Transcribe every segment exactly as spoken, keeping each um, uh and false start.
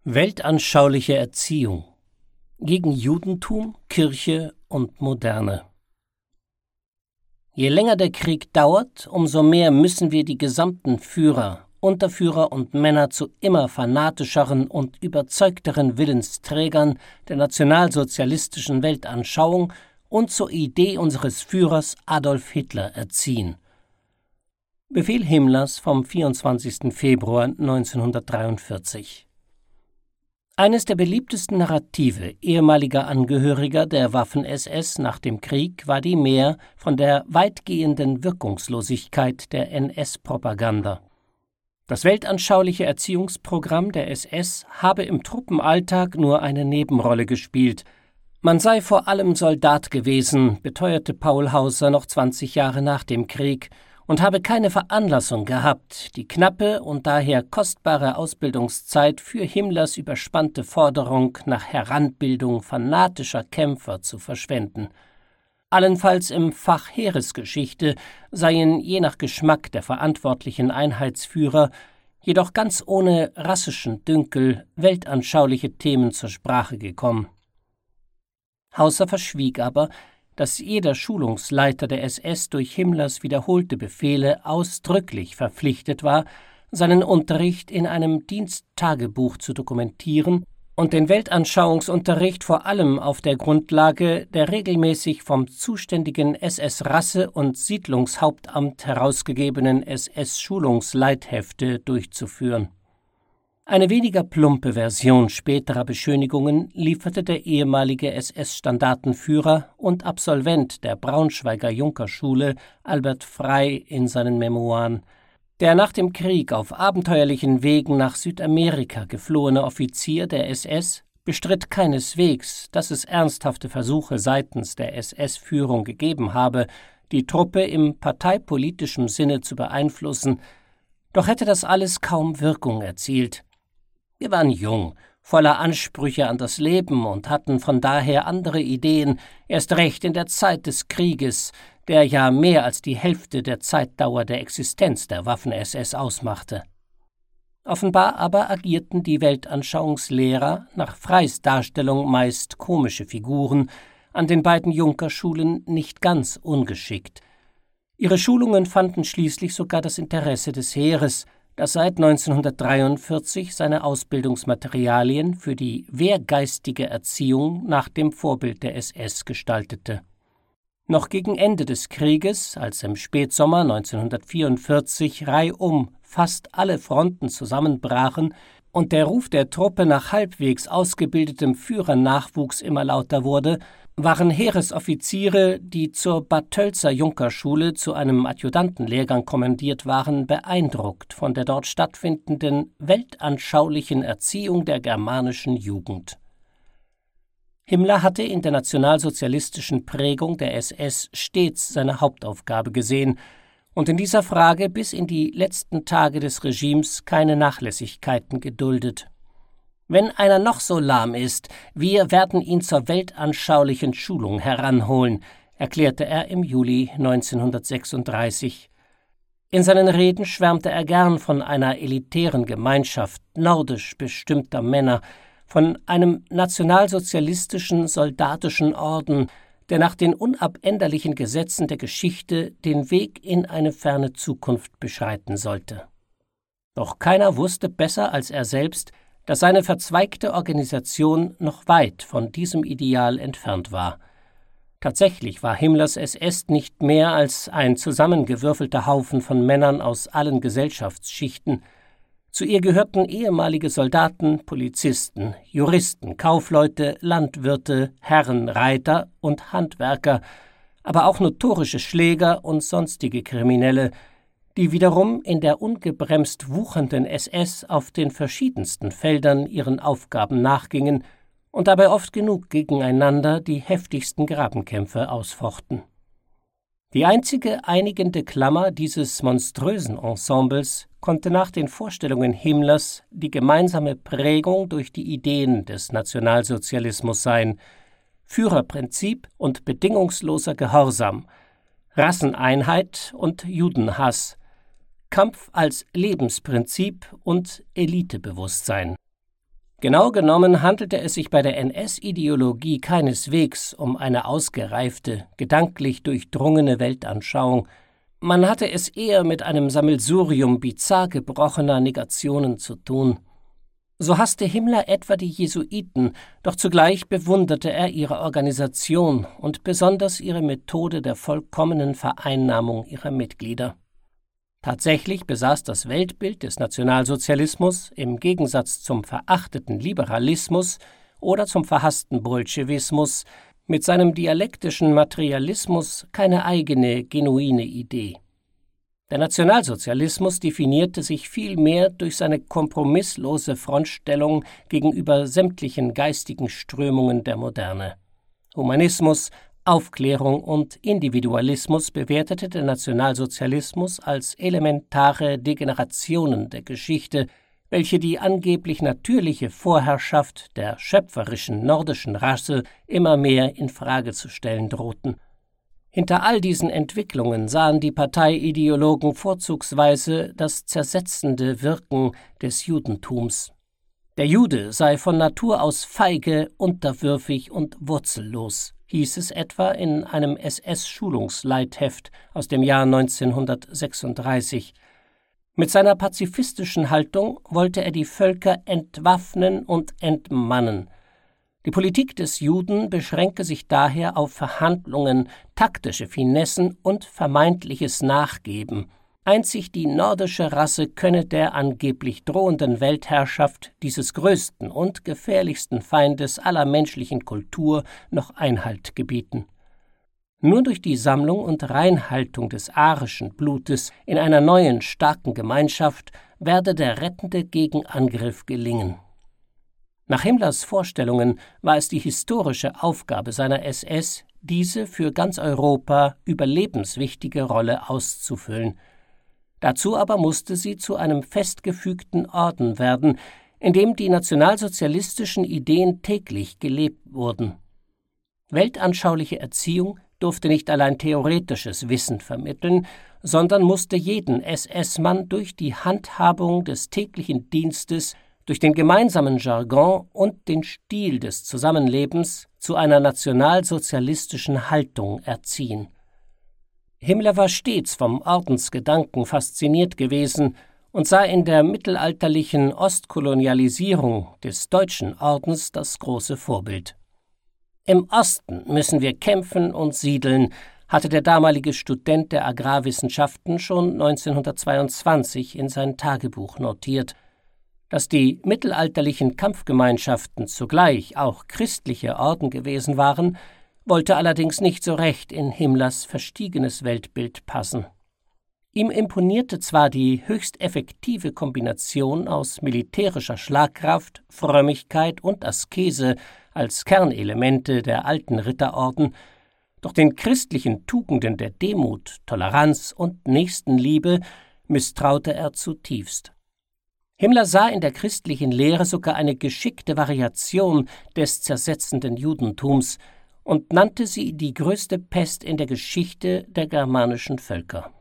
Weltanschauliche Erziehung gegen Judentum, Kirche und Moderne. Je länger der Krieg dauert, umso mehr müssen wir die gesamten Führer, Unterführer und Männer zu immer fanatischeren und überzeugteren Willensträgern der nationalsozialistischen Weltanschauung und zur Idee unseres Führers Adolf Hitler erziehen. Befehl Himmlers vom vierundzwanzigsten Februar neunzehnhundertdreiundvierzig. Eines der beliebtesten Narrative ehemaliger Angehöriger der Waffen-S S nach dem Krieg war die Mär von der weitgehenden Wirkungslosigkeit der N S-Propaganda. Das weltanschauliche Erziehungsprogramm der S S habe im Truppenalltag nur eine Nebenrolle gespielt. Man sei vor allem Soldat gewesen, beteuerte Paul Hauser noch zwanzig Jahre nach dem Krieg, und habe keine Veranlassung gehabt, die knappe und daher kostbare Ausbildungszeit für Himmlers überspannte Forderung nach Heranbildung fanatischer Kämpfer zu verschwenden. Allenfalls im Fach Heeresgeschichte seien je nach Geschmack der verantwortlichen Einheitsführer, jedoch ganz ohne rassischen Dünkel, weltanschauliche Themen zur Sprache gekommen. Hauser verschwieg aber, dass jeder Schulungsleiter der S S durch Himmlers wiederholte Befehle ausdrücklich verpflichtet war, seinen Unterricht in einem Diensttagebuch zu dokumentieren und den Weltanschauungsunterricht vor allem auf der Grundlage der regelmäßig vom zuständigen S S-Rasse- und Siedlungshauptamt herausgegebenen S S-Schulungsleithefte durchzuführen. Eine weniger plumpe Version späterer Beschönigungen lieferte der ehemalige S S-Standartenführer und Absolvent der Braunschweiger Junkerschule Albert Frey in seinen Memoiren. Der nach dem Krieg auf abenteuerlichen Wegen nach Südamerika geflohene Offizier der S S bestritt keineswegs, dass es ernsthafte Versuche seitens der S S-Führung gegeben habe, die Truppe im parteipolitischen Sinne zu beeinflussen, doch hätte das alles kaum Wirkung erzielt. Wir waren jung, voller Ansprüche an das Leben und hatten von daher andere Ideen, erst recht in der Zeit des Krieges, der ja mehr als die Hälfte der Zeitdauer der Existenz der Waffen-S S ausmachte. Offenbar aber agierten die Weltanschauungslehrer nach Freys Darstellung meist komische Figuren an den beiden Junkerschulen nicht ganz ungeschickt. Ihre Schulungen fanden schließlich sogar das Interesse des Heeres, das seit neunzehnhundertdreiundvierzig seine Ausbildungsmaterialien für die wehrgeistige Erziehung nach dem Vorbild der S S gestaltete. Noch gegen Ende des Krieges, als im Spätsommer neunzehnhundertvierundvierzig reihum fast alle Fronten zusammenbrachen und der Ruf der Truppe nach halbwegs ausgebildetem Führernachwuchs immer lauter wurde, waren Heeresoffiziere, die zur Bad Tölzer Junkerschule zu einem Adjutantenlehrgang kommandiert waren, beeindruckt von der dort stattfindenden weltanschaulichen Erziehung der germanischen Jugend. Himmler hatte in der nationalsozialistischen Prägung der S S stets seine Hauptaufgabe gesehen und in dieser Frage bis in die letzten Tage des Regimes keine Nachlässigkeiten geduldet. Wenn einer noch so lahm ist, wir werden ihn zur weltanschaulichen Schulung heranholen, erklärte er im Juli neunzehnhundertsechsunddreißig. In seinen Reden schwärmte er gern von einer elitären Gemeinschaft nordisch bestimmter Männer, von einem nationalsozialistischen soldatischen Orden, der nach den unabänderlichen Gesetzen der Geschichte den Weg in eine ferne Zukunft beschreiten sollte. Doch keiner wusste besser als er selbst, dass seine verzweigte Organisation noch weit von diesem Ideal entfernt war. Tatsächlich war Himmlers S S nicht mehr als ein zusammengewürfelter Haufen von Männern aus allen Gesellschaftsschichten. Zu ihr gehörten ehemalige Soldaten, Polizisten, Juristen, Kaufleute, Landwirte, Herren, Reiter und Handwerker, aber auch notorische Schläger und sonstige Kriminelle, die wiederum in der ungebremst wuchernden S S auf den verschiedensten Feldern ihren Aufgaben nachgingen und dabei oft genug gegeneinander die heftigsten Grabenkämpfe ausfochten. Die einzige einigende Klammer dieses monströsen Ensembles konnte nach den Vorstellungen Himmlers die gemeinsame Prägung durch die Ideen des Nationalsozialismus sein: Führerprinzip und bedingungsloser Gehorsam, Rasseneinheit und Judenhass, Kampf als Lebensprinzip und Elitebewusstsein. Genau genommen handelte es sich bei der N S-Ideologie keineswegs um eine ausgereifte, gedanklich durchdrungene Weltanschauung. Man hatte es eher mit einem Sammelsurium bizarr gebrochener Negationen zu tun. So hasste Himmler etwa die Jesuiten, doch zugleich bewunderte er ihre Organisation und besonders ihre Methode der vollkommenen Vereinnahmung ihrer Mitglieder. Tatsächlich besaß das Weltbild des Nationalsozialismus im Gegensatz zum verachteten Liberalismus oder zum verhassten Bolschewismus mit seinem dialektischen Materialismus keine eigene, genuine Idee. Der Nationalsozialismus definierte sich vielmehr durch seine kompromisslose Frontstellung gegenüber sämtlichen geistigen Strömungen der Moderne. Humanismus, Aufklärung und Individualismus bewertete der Nationalsozialismus als elementare Degenerationen der Geschichte, welche die angeblich natürliche Vorherrschaft der schöpferischen nordischen Rasse immer mehr in Frage zu stellen drohten. Hinter all diesen Entwicklungen sahen die Parteiideologen vorzugsweise das zersetzende Wirken des Judentums. Der Jude sei von Natur aus feige, unterwürfig und wurzellos, hieß es etwa in einem S S-Schulungsleitheft aus dem Jahr neunzehnhundertsechsunddreißig. Mit seiner pazifistischen Haltung wollte er die Völker entwaffnen und entmannen. Die Politik des Juden beschränke sich daher auf Verhandlungen, taktische Finessen und vermeintliches Nachgeben. Einzig die nordische Rasse könne der angeblich drohenden Weltherrschaft dieses größten und gefährlichsten Feindes aller menschlichen Kultur noch Einhalt gebieten. Nur durch die Sammlung und Reinhaltung des arischen Blutes in einer neuen, starken Gemeinschaft werde der rettende Gegenangriff gelingen. Nach Himmlers Vorstellungen war es die historische Aufgabe seiner S S, diese für ganz Europa überlebenswichtige Rolle auszufüllen. Dazu aber musste sie zu einem festgefügten Orden werden, in dem die nationalsozialistischen Ideen täglich gelebt wurden. Weltanschauliche Erziehung durfte nicht allein theoretisches Wissen vermitteln, sondern musste jeden S S-Mann durch die Handhabung des täglichen Dienstes, durch den gemeinsamen Jargon und den Stil des Zusammenlebens zu einer nationalsozialistischen Haltung erziehen. Himmler war stets vom Ordensgedanken fasziniert gewesen und sah in der mittelalterlichen Ostkolonialisierung des deutschen Ordens das große Vorbild. Im Osten müssen wir kämpfen und siedeln, hatte der damalige Student der Agrarwissenschaften schon neunzehnhundertzweiundzwanzig in sein Tagebuch notiert. Dass die mittelalterlichen Kampfgemeinschaften zugleich auch christliche Orden gewesen waren, wollte allerdings nicht so recht in Himmlers verstiegenes Weltbild passen. Ihm imponierte zwar die höchst effektive Kombination aus militärischer Schlagkraft, Frömmigkeit und Askese als Kernelemente der alten Ritterorden, doch den christlichen Tugenden der Demut, Toleranz und Nächstenliebe misstraute er zutiefst. Himmler sah in der christlichen Lehre sogar eine geschickte Variation des zersetzenden Judentums und nannte sie die größte Pest in der Geschichte der germanischen Völker.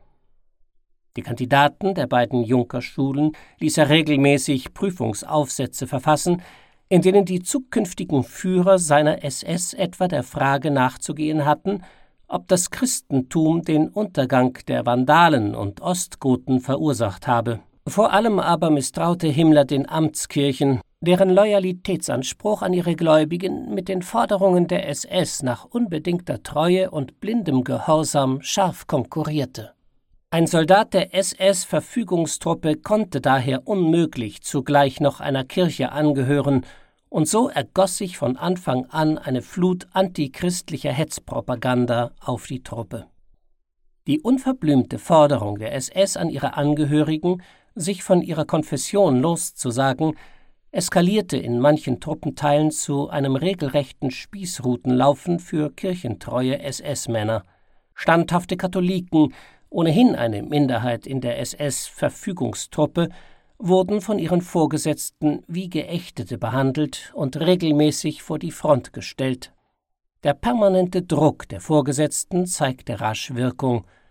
Die Kandidaten der beiden Junkerschulen ließ er regelmäßig Prüfungsaufsätze verfassen, in denen die zukünftigen Führer seiner S S etwa der Frage nachzugehen hatten, ob das Christentum den Untergang der Vandalen und Ostgoten verursacht habe. Vor allem aber misstraute Himmler den Amtskirchen, deren Loyalitätsanspruch an ihre Gläubigen mit den Forderungen der S S nach unbedingter Treue und blindem Gehorsam scharf konkurrierte. Ein Soldat der S S-Verfügungstruppe konnte daher unmöglich zugleich noch einer Kirche angehören, und so ergoss sich von Anfang an eine Flut antichristlicher Hetzpropaganda auf die Truppe. Die unverblümte Forderung der S S an ihre Angehörigen, sich von ihrer Konfession loszusagen, eskalierte in manchen Truppenteilen zu einem regelrechten Spießrutenlaufen für kirchentreue S S-Männer. Standhafte Katholiken, ohnehin eine Minderheit in der S S-Verfügungstruppe, wurden von ihren Vorgesetzten wie Geächtete behandelt und regelmäßig vor die Front gestellt. Der permanente Druck der Vorgesetzten zeigte rasch Wirkung.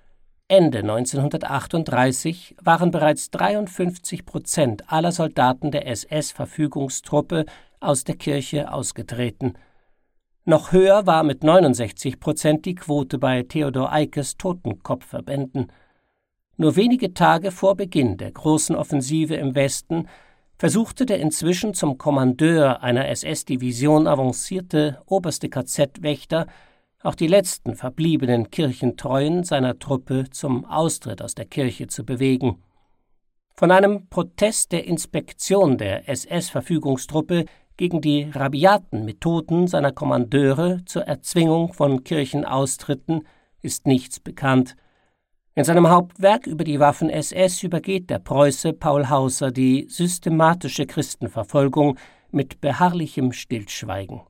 Ende neunzehnhundertachtunddreißig waren bereits dreiundfünfzig Prozent aller Soldaten der S S-Verfügungstruppe aus der Kirche ausgetreten. Noch höher war mit neunundsechzig Prozent die Quote bei Theodor Eikes Totenkopfverbänden. Nur wenige Tage vor Beginn der großen Offensive im Westen versuchte der inzwischen zum Kommandeur einer S S-Division avancierte oberste K Z-Wächter auch die letzten verbliebenen Kirchentreuen seiner Truppe zum Austritt aus der Kirche zu bewegen. Von einem Protest der Inspektion der S S-Verfügungstruppe gegen die rabiaten Methoden seiner Kommandeure zur Erzwingung von Kirchenaustritten ist nichts bekannt. In seinem Hauptwerk über die Waffen-S S übergeht der Preuße Paul Hauser die systematische Christenverfolgung mit beharrlichem Stillschweigen.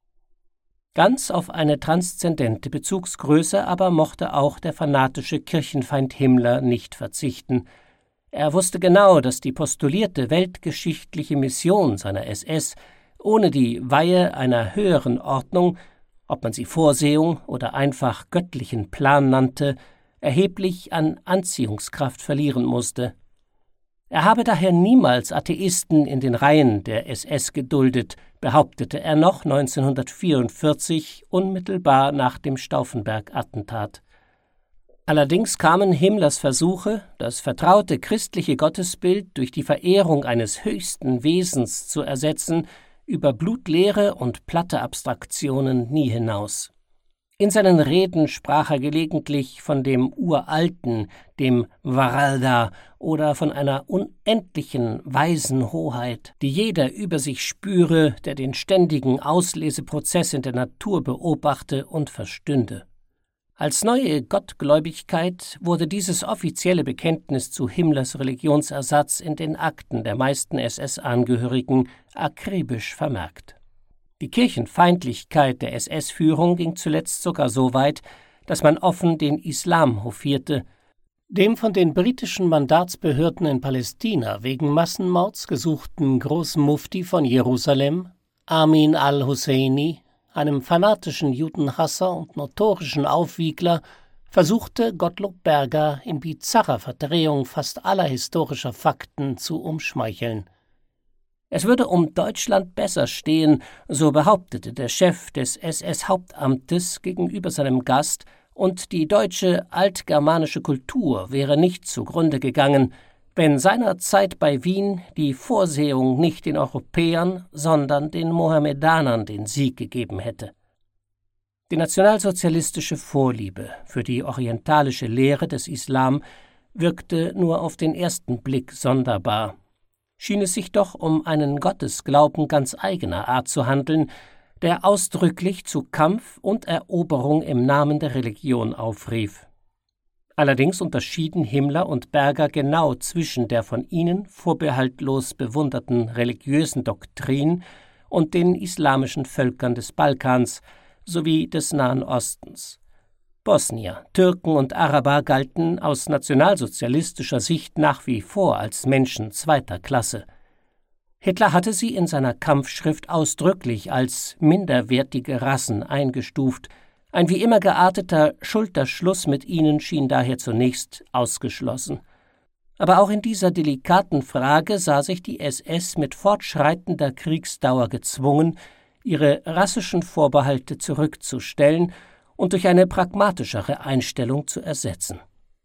Ganz auf eine transzendente Bezugsgröße aber mochte auch der fanatische Kirchenfeind Himmler nicht verzichten. Er wusste genau, dass die postulierte weltgeschichtliche Mission seiner S S ohne die Weihe einer höheren Ordnung, ob man sie Vorsehung oder einfach göttlichen Plan nannte, erheblich an Anziehungskraft verlieren musste. Er habe daher niemals Atheisten in den Reihen der S S geduldet, behauptete er noch neunzehnhundertvierundvierzig, unmittelbar nach dem Stauffenberg-Attentat. Allerdings kamen Himmlers Versuche, das vertraute christliche Gottesbild durch die Verehrung eines höchsten Wesens zu ersetzen, über blutleere und platte Abstraktionen nie hinaus. In seinen Reden sprach er gelegentlich von dem Uralten, dem Varalda oder von einer unendlichen weisen Hoheit, die jeder über sich spüre, der den ständigen Ausleseprozess in der Natur beobachte und verstünde. Als neue Gottgläubigkeit wurde dieses offizielle Bekenntnis zu Himmlers Religionsersatz in den Akten der meisten S S-Angehörigen akribisch vermerkt. Die Kirchenfeindlichkeit der S S-Führung ging zuletzt sogar so weit, dass man offen den Islam hofierte. Dem von den britischen Mandatsbehörden in Palästina wegen Massenmords gesuchten Großmufti von Jerusalem, Amin al-Husseini, einem fanatischen Judenhasser und notorischen Aufwiegler, versuchte Gottlob Berger in bizarrer Verdrehung fast aller historischer Fakten zu umschmeicheln. Es würde um Deutschland besser stehen, so behauptete der Chef des S S-Hauptamtes gegenüber seinem Gast, und die deutsche altgermanische Kultur wäre nicht zugrunde gegangen, wenn seinerzeit bei Wien die Vorsehung nicht den Europäern, sondern den Mohammedanern den Sieg gegeben hätte. Die nationalsozialistische Vorliebe für die orientalische Lehre des Islam wirkte nur auf den ersten Blick sonderbar. Schien es sich doch um einen Gottesglauben ganz eigener Art zu handeln, der ausdrücklich zu Kampf und Eroberung im Namen der Religion aufrief. Allerdings unterschieden Himmler und Berger genau zwischen der von ihnen vorbehaltlos bewunderten religiösen Doktrin und den islamischen Völkern des Balkans sowie des Nahen Ostens. Bosnier, Türken und Araber galten aus nationalsozialistischer Sicht nach wie vor als Menschen zweiter Klasse. Hitler hatte sie in seiner Kampfschrift ausdrücklich als minderwertige Rassen eingestuft. Ein wie immer gearteter Schulterschluss mit ihnen schien daher zunächst ausgeschlossen. Aber auch in dieser delikaten Frage sah sich die S S mit fortschreitender Kriegsdauer gezwungen, ihre rassischen Vorbehalte zurückzustellen und durch eine pragmatischere Einstellung zu ersetzen.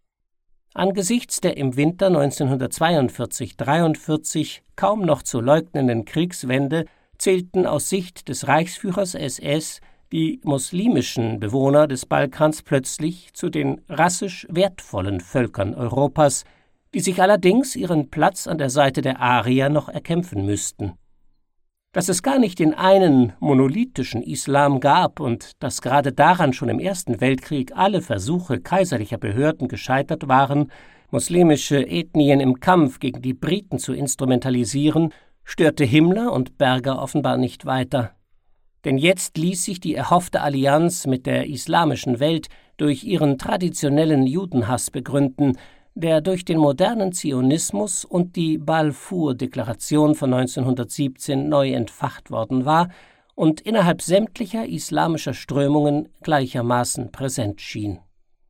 Angesichts der im Winter neunzehnhundertzweiundvierzig dreiundvierzig kaum noch zu leugnenden Kriegswende zählten aus Sicht des Reichsführers S S die muslimischen Bewohner des Balkans plötzlich zu den rassisch wertvollen Völkern Europas, die sich allerdings ihren Platz an der Seite der Arier noch erkämpfen müssten. Dass es gar nicht den einen monolithischen Islam gab und dass gerade daran schon im Ersten Weltkrieg alle Versuche kaiserlicher Behörden gescheitert waren, muslimische Ethnien im Kampf gegen die Briten zu instrumentalisieren, störte Himmler und Berger offenbar nicht weiter. Denn jetzt ließ sich die erhoffte Allianz mit der islamischen Welt durch ihren traditionellen Judenhass begründen, der durch den modernen Zionismus und die Balfour-Deklaration von neunzehnhundertsiebzehn neu entfacht worden war und innerhalb sämtlicher islamischer Strömungen gleichermaßen präsent schien.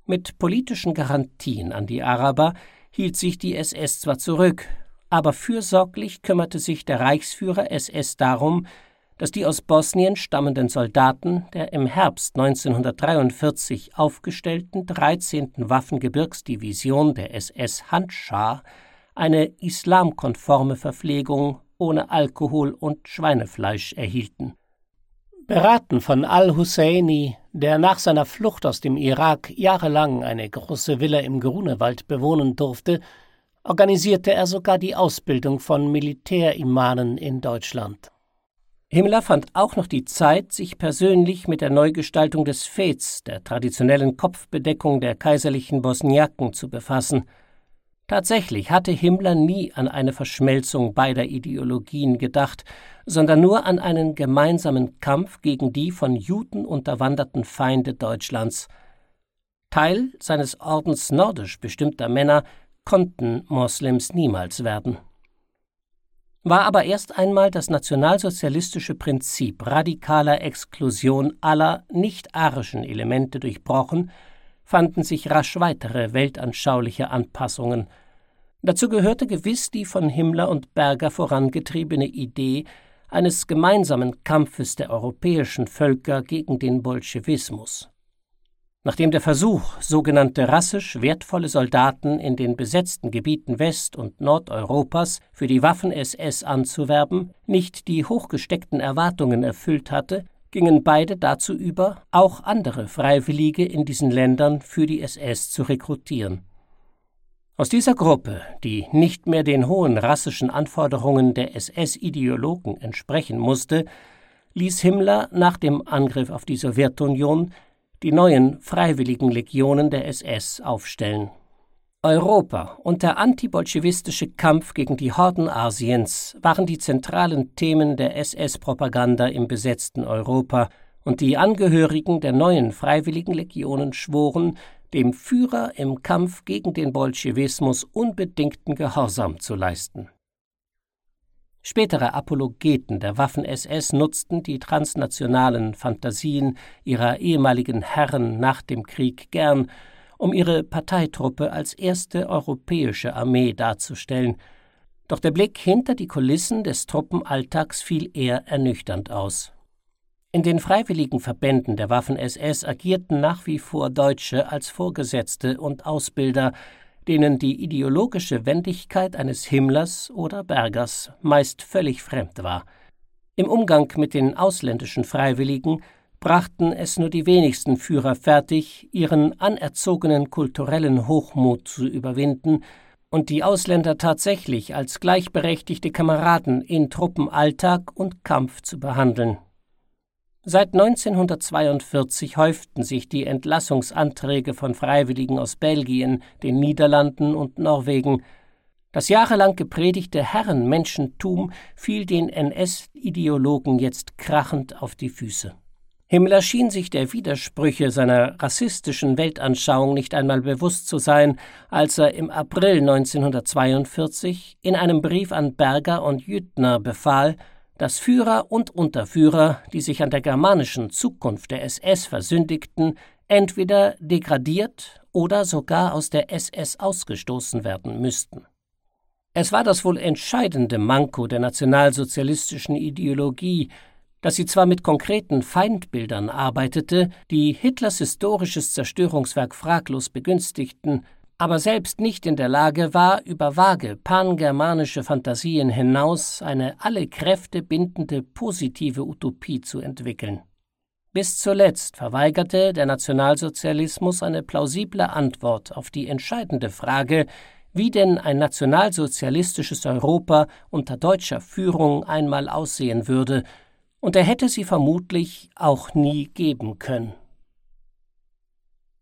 Mit politischen Garantien an die Araber hielt sich die S S zwar zurück, aber fürsorglich kümmerte sich der Reichsführer S S darum, dass die aus Bosnien stammenden Soldaten der im Herbst neunzehnhundertdreiundvierzig aufgestellten dreizehnten Waffengebirgsdivision der S S Handschar eine islamkonforme Verpflegung ohne Alkohol und Schweinefleisch erhielten. Beraten von al-Husseini, der nach seiner Flucht aus dem Irak jahrelang eine große Villa im Grunewald bewohnen durfte, organisierte er sogar die Ausbildung von Militärimamen in Deutschland. Himmler fand auch noch die Zeit, sich persönlich mit der Neugestaltung des Fez, der traditionellen Kopfbedeckung der kaiserlichen Bosniaken, zu befassen. Tatsächlich hatte Himmler nie an eine Verschmelzung beider Ideologien gedacht, sondern nur an einen gemeinsamen Kampf gegen die von Juden unterwanderten Feinde Deutschlands. Teil seines Ordens nordisch bestimmter Männer konnten Moslems niemals werden. War aber erst einmal das nationalsozialistische Prinzip radikaler Exklusion aller nicht-arischen Elemente durchbrochen, fanden sich rasch weitere weltanschauliche Anpassungen. Dazu gehörte gewiss die von Himmler und Berger vorangetriebene Idee eines gemeinsamen Kampfes der europäischen Völker gegen den Bolschewismus. Nachdem der Versuch, sogenannte rassisch wertvolle Soldaten in den besetzten Gebieten West- und Nordeuropas für die Waffen-S S anzuwerben, nicht die hochgesteckten Erwartungen erfüllt hatte, gingen beide dazu über, auch andere Freiwillige in diesen Ländern für die S S zu rekrutieren. Aus dieser Gruppe, die nicht mehr den hohen rassischen Anforderungen der S S-Ideologen entsprechen musste, ließ Himmler nach dem Angriff auf die Sowjetunion die neuen freiwilligen Legionen der S S aufstellen. Europa und der antibolschewistische Kampf gegen die Horden Asiens waren die zentralen Themen der S S-Propaganda im besetzten Europa, und die Angehörigen der neuen freiwilligen Legionen schworen, dem Führer im Kampf gegen den Bolschewismus unbedingten Gehorsam zu leisten. Spätere Apologeten der Waffen-S S nutzten die transnationalen Fantasien ihrer ehemaligen Herren nach dem Krieg gern, um ihre Parteitruppe als erste europäische Armee darzustellen. Doch der Blick hinter die Kulissen des Truppenalltags fiel eher ernüchternd aus. In den freiwilligen Verbänden der Waffen-S S agierten nach wie vor Deutsche als Vorgesetzte und Ausbilder, denen die ideologische Wendigkeit eines Himmlers oder Bergers meist völlig fremd war. Im Umgang mit den ausländischen Freiwilligen brachten es nur die wenigsten Führer fertig, ihren anerzogenen kulturellen Hochmut zu überwinden und die Ausländer tatsächlich als gleichberechtigte Kameraden in Truppenalltag und Kampf zu behandeln. Seit neunzehnhundertzweiundvierzig häuften sich die Entlassungsanträge von Freiwilligen aus Belgien, den Niederlanden und Norwegen. Das jahrelang gepredigte Herrenmenschentum fiel den N S-Ideologen jetzt krachend auf die Füße. Himmler schien sich der Widersprüche seiner rassistischen Weltanschauung nicht einmal bewusst zu sein, als er im April neunzehnhundertzweiundvierzig in einem Brief an Berger und Jüttner befahl, dass Führer und Unterführer, die sich an der germanischen Zukunft der S S versündigten, entweder degradiert oder sogar aus der S S ausgestoßen werden müssten. Es war das wohl entscheidende Manko der nationalsozialistischen Ideologie, dass sie zwar mit konkreten Feindbildern arbeitete, die Hitlers historisches Zerstörungswerk fraglos begünstigten, aber selbst nicht in der Lage war, über vage pangermanische Fantasien hinaus eine alle Kräfte bindende positive Utopie zu entwickeln. Bis zuletzt verweigerte der Nationalsozialismus eine plausible Antwort auf die entscheidende Frage, wie denn ein nationalsozialistisches Europa unter deutscher Führung einmal aussehen würde, und er hätte sie vermutlich auch nie geben können.